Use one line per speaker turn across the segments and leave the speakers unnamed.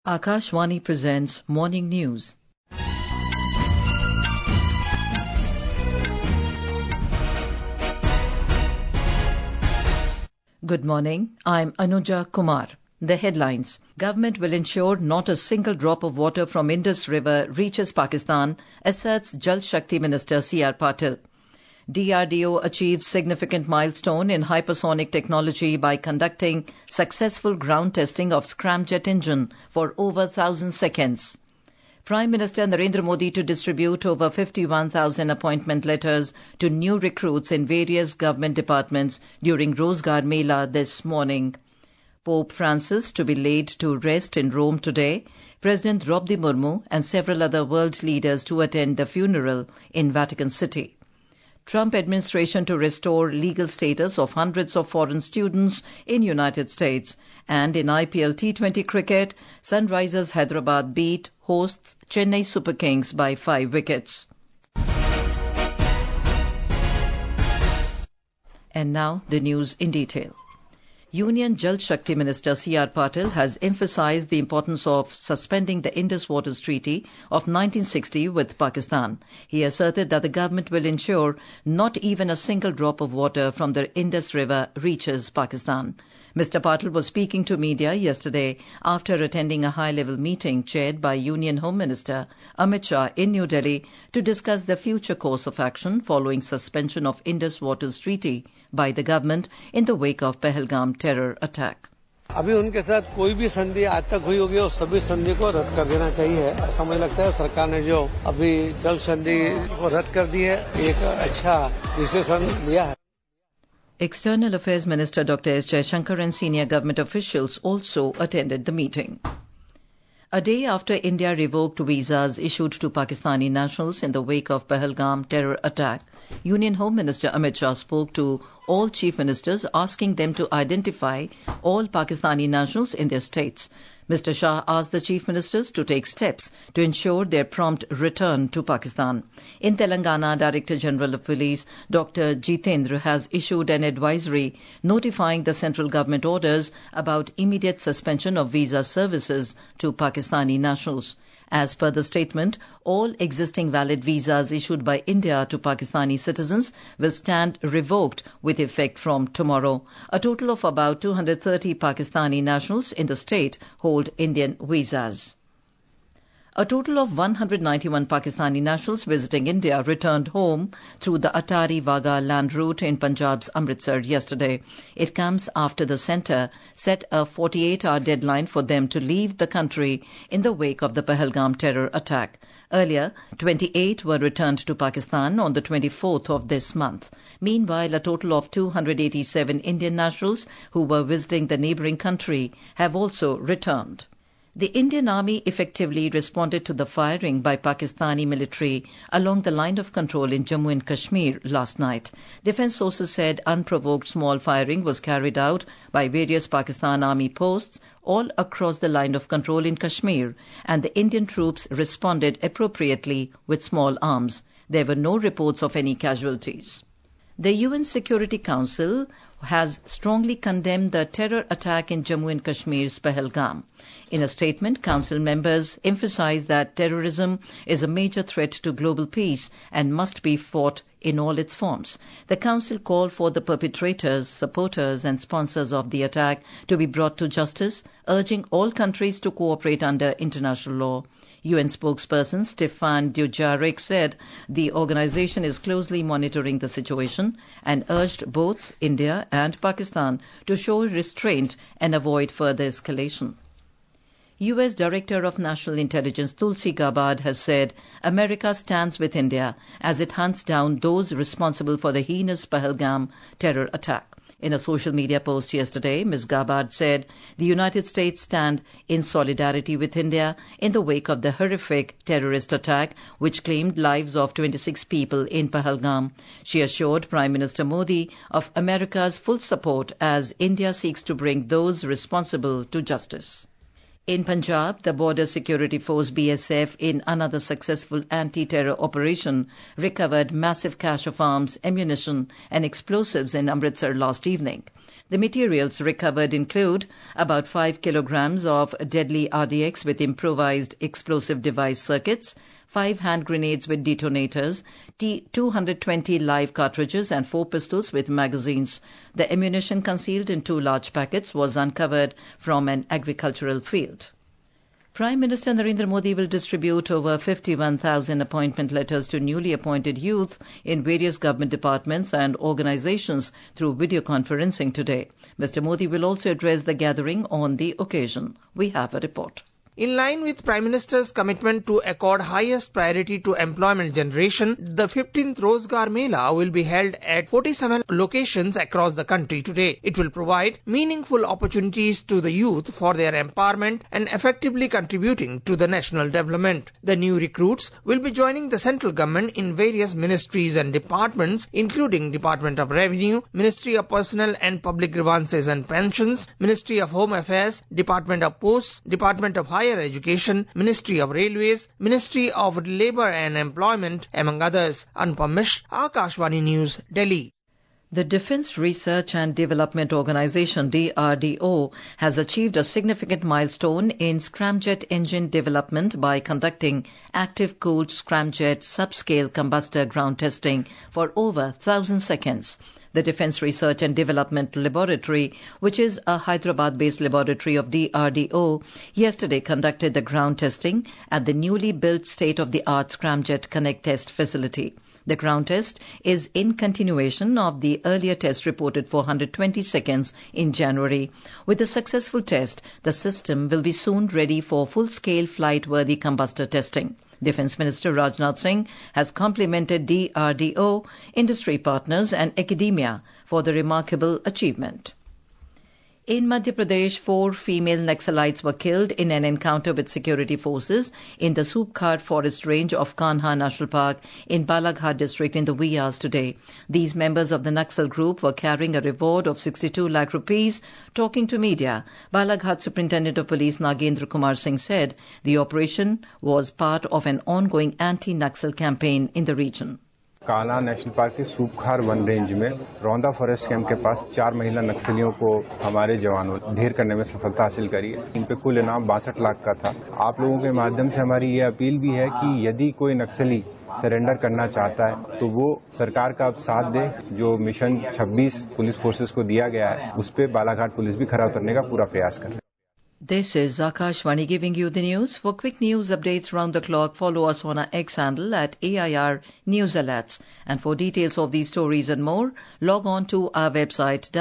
Akashvani presents Morning News. Good morning. I'm Anuja Kumar. The headlines. Government will ensure not a single drop of water from Indus River reaches Pakistan, asserts Jal Shakti Minister C.R. Patil. DRDO achieves significant milestone in hypersonic technology by conducting successful ground testing of scramjet engine for over 1,000 seconds. Prime Minister Narendra Modi to distribute over 51,000 appointment letters to new recruits in various government departments during Rozgar Mela this morning. Pope Francis to be laid to rest in Rome today. President Draupadi Murmu and several other world leaders to attend the funeral in Vatican City. Trump administration to restore legal status of hundreds of foreign students in United States. And in IPL T20 cricket, Sunrisers Hyderabad beat hosts Chennai Super Kings by 5 wickets. And now the news in detail. Union Jal Shakti Minister C.R. Patil has emphasized the importance of suspending the Indus Waters Treaty of 1960 with Pakistan. He asserted that the government will ensure not even a single drop of water from the Indus River reaches Pakistan. Mr. Patil was speaking to media yesterday after attending a high-level meeting chaired by Union Home Minister Amit Shah in New Delhi to discuss the future course of action following suspension of Indus Waters Treaty by the government in the wake of Pahalgam terror attack.
अभी उनके साथ कोई भी संधि आज तक हुई होगी उस सभी संधि को रद्द कर देना चाहिए। ऐसा मुझे लगता है सरकार ने जो अभी जल संधि को रद्द कर दी है एक अच्छा डिसीजन लिया है।
External Affairs Minister Dr. S. Jaishankar and senior government officials also attended the meeting. A day after India revoked visas issued to Pakistani nationals in the wake of Pahalgam terror attack, Union Home Minister Amit Shah spoke to all chief ministers asking them to identify all Pakistani nationals in their states. Mr. Shah asked the chief ministers to take steps to ensure their prompt return to Pakistan. In Telangana, Director General of Police Dr. Jitendra has issued an advisory notifying the central government orders about immediate suspension of visa services to Pakistani nationals. As per the statement, all existing valid visas issued by India to Pakistani citizens will stand revoked with effect from tomorrow. A total of about 230 Pakistani nationals in the state hold Indian visas. A total of 191 Pakistani nationals visiting India returned home through the Atari Wagah land route in Punjab's Amritsar yesterday. It comes after the centre set a 48-hour deadline for them to leave the country in the wake of the Pahalgam terror attack. Earlier, 28 were returned to Pakistan on the 24th of this month. Meanwhile, a total of 287 Indian nationals who were visiting the neighbouring country have also returned. The Indian Army effectively responded to the firing by Pakistani military along the line of control in Jammu and Kashmir last night. Defence sources said unprovoked small firing was carried out by various Pakistan Army posts all across the line of control in Kashmir, and the Indian troops responded appropriately with small arms. There were no reports of any casualties. The UN Security Council has strongly condemned the terror attack in Jammu and Kashmir's Pahalgam. In a statement, Council members emphasized that terrorism is a major threat to global peace and must be fought in all its forms. The Council called for the perpetrators, supporters and sponsors of the attack to be brought to justice, urging all countries to cooperate under international law. UN spokesperson Stefan Dujarric said the organization is closely monitoring the situation and urged both India and Pakistan to show restraint and avoid further escalation. U.S. Director of National Intelligence Tulsi Gabbard has said America stands with India as it hunts down those responsible for the heinous Pahalgam terror attack. In a social media post yesterday, Ms. Gabbard said the United States stand in solidarity with India in the wake of the horrific terrorist attack which claimed lives of 26 people in Pahalgam. She assured Prime Minister Modi of America's full support as India seeks to bring those responsible to justice. In Punjab, the Border Security Force BSF, in another successful anti-terror operation, recovered massive cache of arms, ammunition and explosives in Amritsar last evening. The materials recovered include about 5 kilograms of deadly RDX with improvised explosive device circuits, 5 hand grenades with detonators, 220 live cartridges and 4 pistols with magazines. The ammunition concealed in 2 large packets was uncovered from an agricultural field. Prime Minister Narendra Modi will distribute over 51,000 appointment letters to newly appointed youth in various government departments and organizations through video conferencing today. Mr. Modi will also address the gathering on the occasion. We have a report.
In line with Prime Minister's commitment to accord highest priority to employment generation, the 15th Rozgar Mela will be held at 47 locations across the country today. It will provide meaningful opportunities to the youth for their empowerment and effectively contributing to the national development. The new recruits will be joining the central government in various ministries and departments, including Department of Revenue, Ministry of Personnel and Public Grievances and Pensions, Ministry of Home Affairs, Department of Posts, Department of Higher Education, Ministry of Railways, Ministry of Labour and Employment, among others. Anupam Mishra, Akashvani News, Delhi.
The Defence Research and Development Organisation, DRDO, has achieved a significant milestone in scramjet engine development by conducting active-cooled scramjet subscale combustor ground testing for over 1,000 seconds. The Defence Research and Development Laboratory, which is a Hyderabad-based laboratory of DRDO, yesterday conducted the ground testing at the newly built state-of-the-art Scramjet Connect test facility. The ground test is in continuation of the earlier test reported for 120 seconds in January. With the successful test, the system will be soon ready for full-scale flight-worthy combustor testing. Defence Minister Rajnath Singh has complimented DRDO, industry partners and academia for the remarkable achievement. In Madhya Pradesh, 4 female Naxalites were killed in an encounter with security forces in the Soopghat forest range of Kanha National Park in Balaghat district in the wee hours today. These members of the Naxal group were carrying a reward of 62 lakh rupees. Talking to media, Balaghat Superintendent of Police Nagendra Kumar Singh said the operation was part of an ongoing anti-Naxal campaign in the region.
Kanha national park के Supkhar one range में रौंदा forest camp के पास 4 महिला नक्सलियों को हमारे जवानों ढेर करने में सफलता हासिल करी है। इन पे कुल इनाम 62 लाख का था। आप लोगों के माध्यम से हमारी ये अपील भी है कि यदि कोई नक्सली सरेंडर करना चाहता है तो वो सरकार का साथ दे। जो मिशन 26 पुलिस फोर्सेस को दिया गया है उस पे बालाघाट पुलिस भी खरा उतरने का पूरा प्रयास कर रही है।
This is Akashvani giving you the news. For quick news updates round the clock, follow us on our X handle at AIR News Alerts. And for details of these stories and more, log on to our website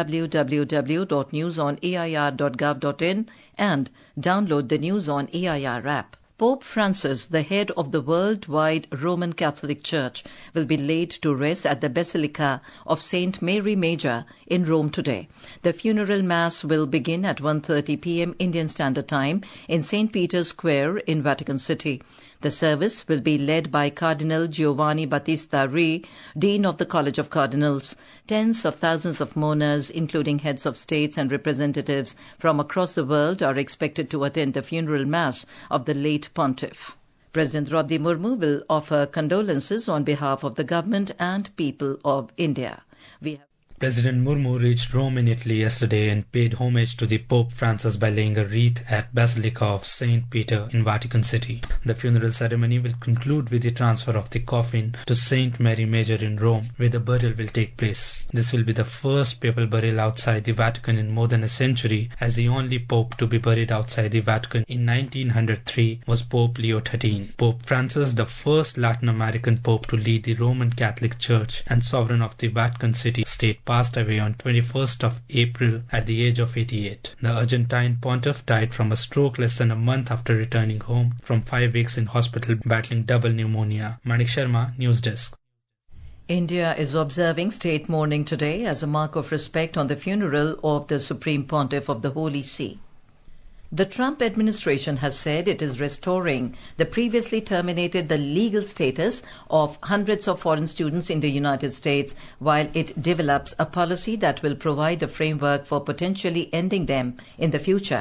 www.newsonair.gov.in and download the News on AIR app. Pope Francis, the head of the worldwide Roman Catholic Church, will be laid to rest at the Basilica of St. Mary Major in Rome today. The funeral mass will begin at 1:30 p.m. Indian Standard Time in St. Peter's Square in Vatican City. The service will be led by Cardinal Giovanni Battista Re, Dean of the College of Cardinals. Tens of thousands of mourners, including heads of states and representatives from across the world, are expected to attend the funeral mass of the late pontiff. President Draupadi Murmu will offer condolences on behalf of the government and people of India.
President Murmu reached Rome in Italy yesterday and paid homage to the Pope Francis by laying a wreath at Basilica of St. Peter in Vatican City. The funeral ceremony will conclude with the transfer of the coffin to St. Mary Major in Rome, where the burial will take place. This will be the first papal burial outside the Vatican in more than a century, as the only pope to be buried outside the Vatican in 1903 was Pope Leo XIII. Pope Francis, the first Latin American pope to lead the Roman Catholic Church and sovereign of the Vatican City state, passed away on 21st of April at the age of 88. The Argentine pontiff died from a stroke less than a month after returning home from 5 weeks in hospital battling double pneumonia. Manik Sharma, News Desk.
India is observing state mourning today as a mark of respect on the funeral of the Supreme Pontiff of the Holy See. The Trump administration has said it is restoring the previously terminated the legal status of hundreds of foreign students in the United States while it develops a policy that will provide a framework for potentially ending them in the future.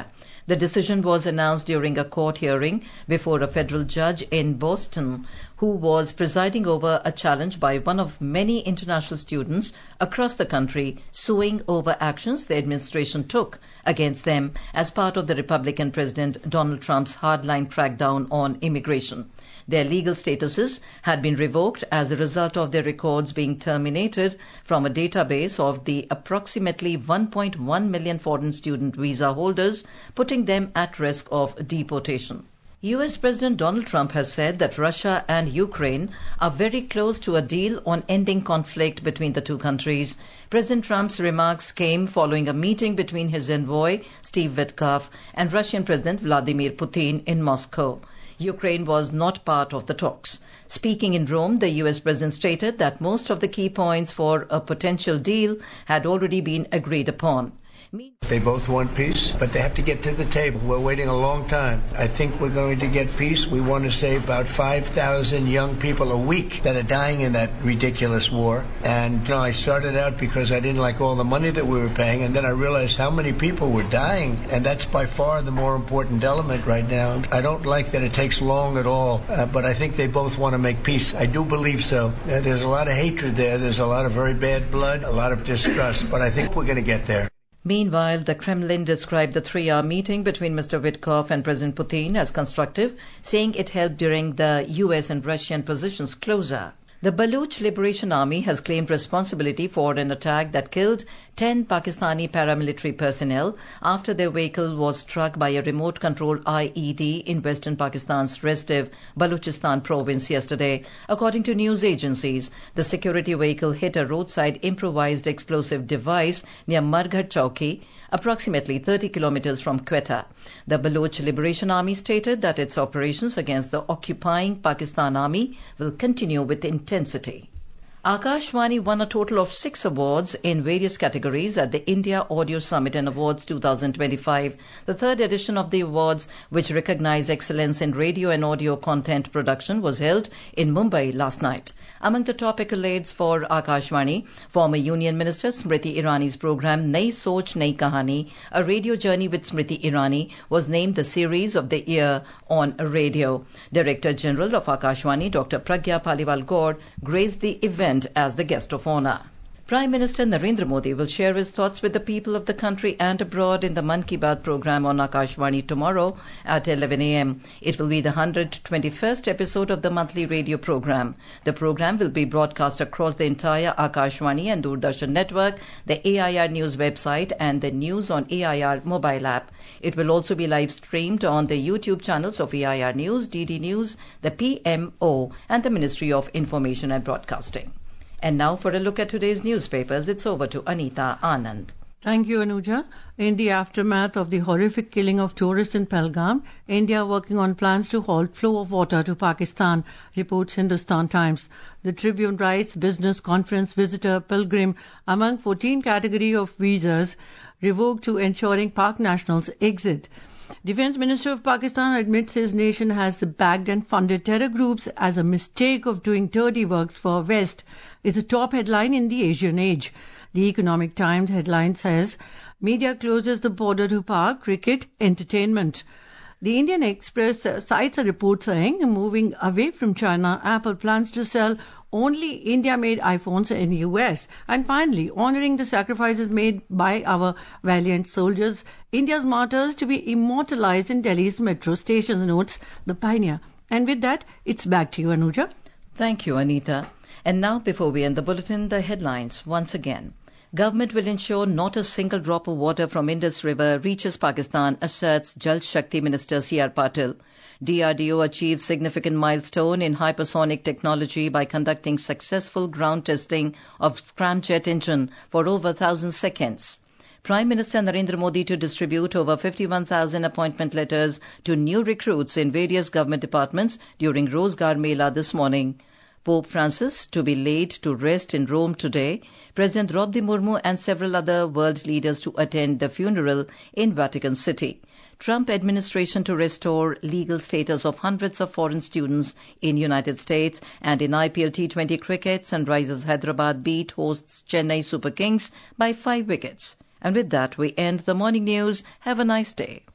The decision was announced during a court hearing before a federal judge in Boston, who was presiding over a challenge by one of many international students across the country suing over actions the administration took against them as part of the Republican President Donald Trump's hardline crackdown on immigration. Their legal statuses had been revoked as a result of their records being terminated from a database of the approximately 1.1 million foreign student visa holders, putting them at risk of deportation. U.S. President Donald Trump has said that Russia and Ukraine are very close to a deal on ending conflict between the two countries. President Trump's remarks came following a meeting between his envoy, Steve Witkoff, and Russian President Vladimir Putin in Moscow. Ukraine was not part of the talks. Speaking in Rome, the U.S. President stated that most of the key points for a potential deal had already been agreed upon.
They both want peace, but they have to get to the table. We're waiting a long time. I think we're going to get peace. We want to save about 5,000 young people a week that are dying in that ridiculous war. And I started out because I didn't like all the money that we were paying, and then I realized how many people were dying, and that's by far the more important element right now. I don't like that it takes long at all, but I think they both want to make peace. I do believe so. There's a lot of hatred there. There's a lot of very bad blood, a lot of distrust, but I think we're going to get there.
Meanwhile, the Kremlin described the 3-hour meeting between Mr. Witkoff and President Putin as constructive, saying it helped bring the U.S. and Russian positions closer. The Baloch Liberation Army has claimed responsibility for an attack that killed 10 Pakistani paramilitary personnel after their vehicle was struck by a remote-controlled IED in western Pakistan's restive Balochistan province yesterday. According to news agencies, the security vehicle hit a roadside improvised explosive device near Marghat Chowki, approximately 30 kilometers from Quetta. The Baloch Liberation Army stated that its operations against the occupying Pakistan Army will continue with intensity. Akashvani won a total of 6 awards in various categories at the India Audio Summit and Awards 2025. The third edition of the awards, which recognize excellence in radio and audio content production, was held in Mumbai last night. Among the top accolades for Akashvani, former Union Minister Smriti Irani's program Nai Soch Nai Kahani, A Radio Journey with Smriti Irani, was named the Series of the Year on Radio. Director General of Akashvani, Dr. Pragya Paliwal Gaur, graced the event as the guest of honor. Prime Minister Narendra Modi will share his thoughts with the people of the country and abroad in the Mann Ki Baat program on Akashvani tomorrow at 11 a.m. It will be the 121st episode of the monthly radio program. The program will be broadcast across the entire Akashvani and Doordarshan network, the AIR News website and the News on AIR mobile app. It will also be live streamed on the YouTube channels of AIR News, DD News, the PMO and the Ministry of Information and Broadcasting. And now for a look at today's newspapers, it's over to Anita Anand.
Thank you, Anuja. In the aftermath of the horrific killing of tourists in Pahalgam, India working on plans to halt flow of water to Pakistan, reports Hindustan Times. The Tribune writes, business, conference, visitor, pilgrim, among 14 category of visas revoked to ensuring Pak nationals exit. Defense Minister of Pakistan admits his nation has backed and funded terror groups as a mistake of doing dirty works for West. Is a top headline in the Asian Age. The Economic Times headline says, media closes the border to Pak, cricket, entertainment. The Indian Express cites a report saying, moving away from China, Apple plans to sell only India-made iPhones in the US. And finally, honoring the sacrifices made by our valiant soldiers, India's martyrs to be immortalized in Delhi's metro stations, notes the Pioneer. And with that, it's back to you, Anuja.
Thank you, Anita. And now, before we end the bulletin, the headlines once again. Government will ensure not a single drop of water from Indus River reaches Pakistan, asserts Jal Shakti Minister C.R. Patil. DRDO achieved significant milestone in hypersonic technology by conducting successful ground testing of scramjet engine for over 1,000 seconds. Prime Minister Narendra Modi to distribute over 51,000 appointment letters to new recruits in various government departments during Rozgar Mela this morning. Pope Francis to be laid to rest in Rome today. President Draupadi Murmu and several other world leaders to attend the funeral in Vatican City. Trump administration to restore legal status of hundreds of foreign students in United States. And in IPL T20 cricket, Sunrisers Hyderabad beat hosts Chennai Super Kings by 5 wickets. And with that, we end the morning news. Have a nice day.